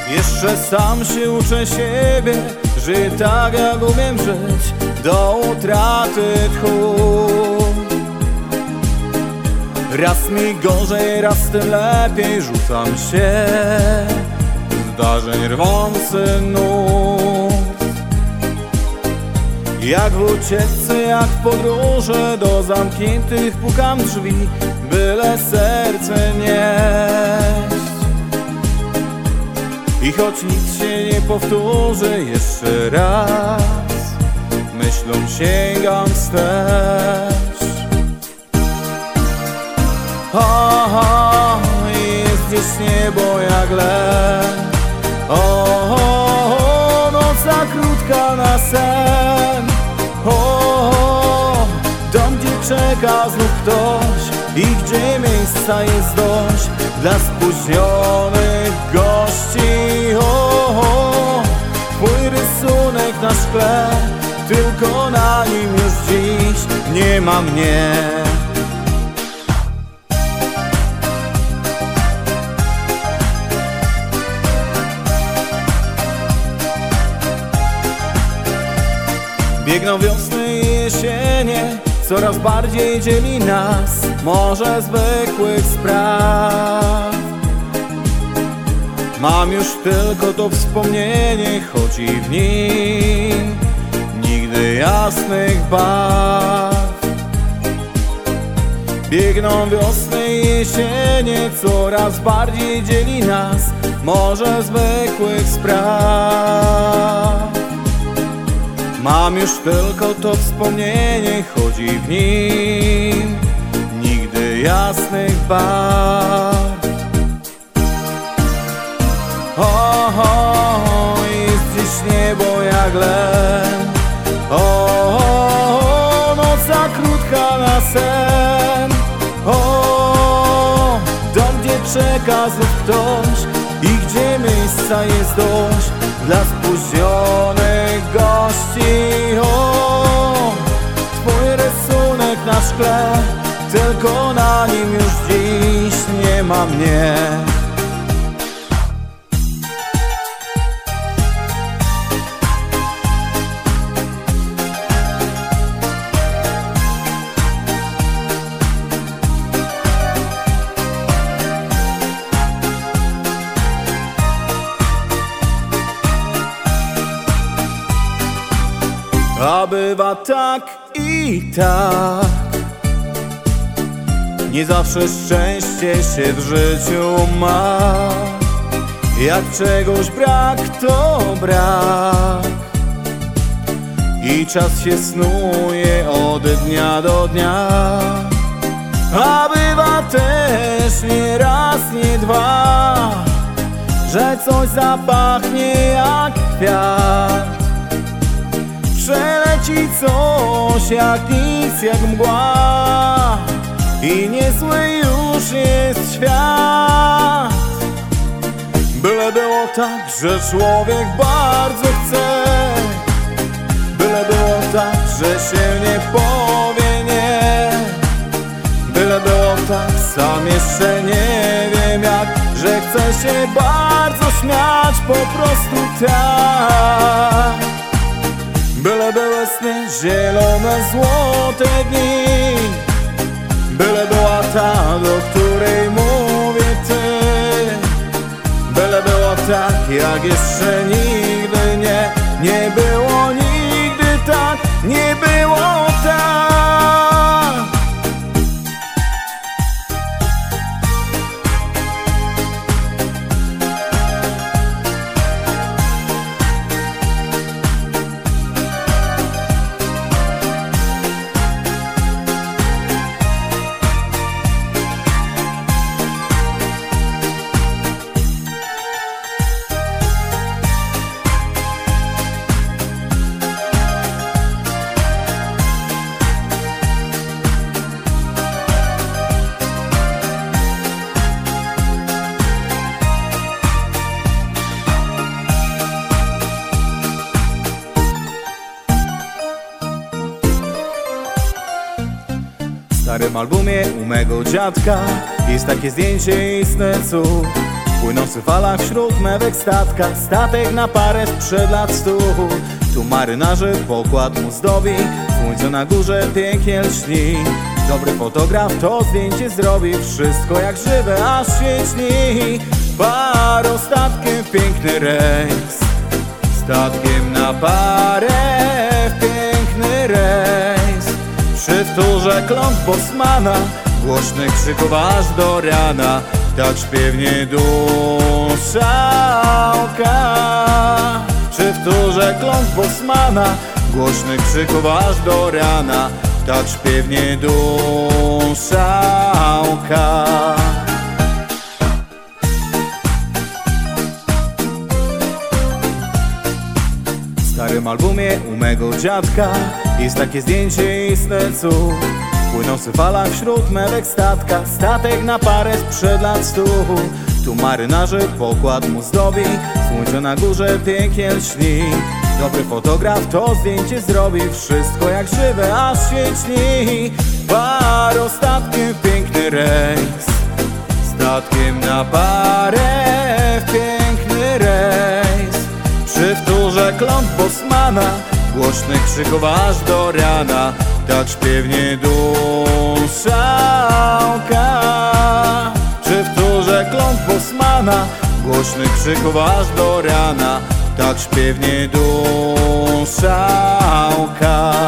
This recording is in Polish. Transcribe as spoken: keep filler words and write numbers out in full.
Jeszcze sam się uczę siebie, że tak jak umiem żyć do utraty tchu. Raz mi gorzej, raz tym lepiej, rzucam się zdarzeń rwący nut. Jak w ucieczce, jak w podróży, do zamkniętych pukam drzwi, byle serce nieść. I choć nic się nie powtórzy jeszcze raz, myślą sięgam wstecz. O, o, jest gdzieś niebo jak len. O, o, o, noc za krótka na sen. O, o, dom, gdzie czeka znów ktoś i gdzie miejsca jest dość dla spóźnionych gości. O, o, twój rysunek na szkle, tylko na nim już dziś nie ma mnie. Biegną wiosny i jesienie, coraz bardziej dzieli nas morze zwykłych spraw. Mam już tylko to wspomnienie, choć i w nim nigdy jasnych barw. Biegną wiosny i jesienie, coraz bardziej dzieli nas morze zwykłych spraw. Mam już tylko to wspomnienie, choć i w nim nigdy jasnych barw. O, o, jest gdzieś niebo jak len. O, o, noc za krótka na sen. O, dom, gdzie czeka znów ktoś i gdzie miejsca jest dość dla spóźnionych gości. O, twój rysunek na szkle, tylko na nim już dziś nie ma mnie. A bywa tak i tak, nie zawsze szczęście się w życiu ma. Jak czegoś brak, to brak i czas się snuje od dnia do dnia. A bywa też nie raz, nie dwa, że coś zapachnie jak kwiat. Przeleci coś jak nic, jak mgła i niezły już jest świat. Byle było tak, że człowiek bardzo chce, byle było tak, że się nie powie nie. Byle było tak, sam jeszcze nie wiem jak, że chce się bardzo śmiać po prostu tak. Byle były sny, zielone, złote dni, byle była ta, do której mówię ty. Byle było tak, jak jeszcze nigdy nie, nie było nigdy tak, nie było tak. W starym albumie u mego dziadka jest takie zdjęcie istny cud. Płynący w falach wśród mewek statka, statek na parę sprzed lat stu. Tu marynarze pokład mu zdobi, słońce na górze pięknie lśni. Dobry fotograf to zdjęcie zrobi, wszystko jak żywe, aż się śni. Parostatkiem w piękny rejs, statkiem na parę w piękny rejs. Przy wtórze klątw Bosmana, głośnych krzyków aż do rana, tak śpiewnie dusza oka. Przy wtórze klątw Bosmana, głośnych krzyków aż do rana, tak śpiewnie dusza oka. W starym albumie u mego dziadka jest takie zdjęcie istny cud. Płynący w falach wśród mewek statka, statek na parę sprzed lat stu. Tu marynarze pokład mu zdobi, słońce na górze pięknie lśni. Dobry fotograf to zdjęcie zrobi, wszystko jak żywe, aż się śni. Parostatkiem w piękny rejs, statkiem na parę w piękny rejs. Przy wtórze klątw Bosmana, głośnych krzyków aż do rana, tak śpiewnie dusza oka. Przy wtórze klątw Bosmana, głośnych krzyków aż do rana, tak śpiewnie dusza oka.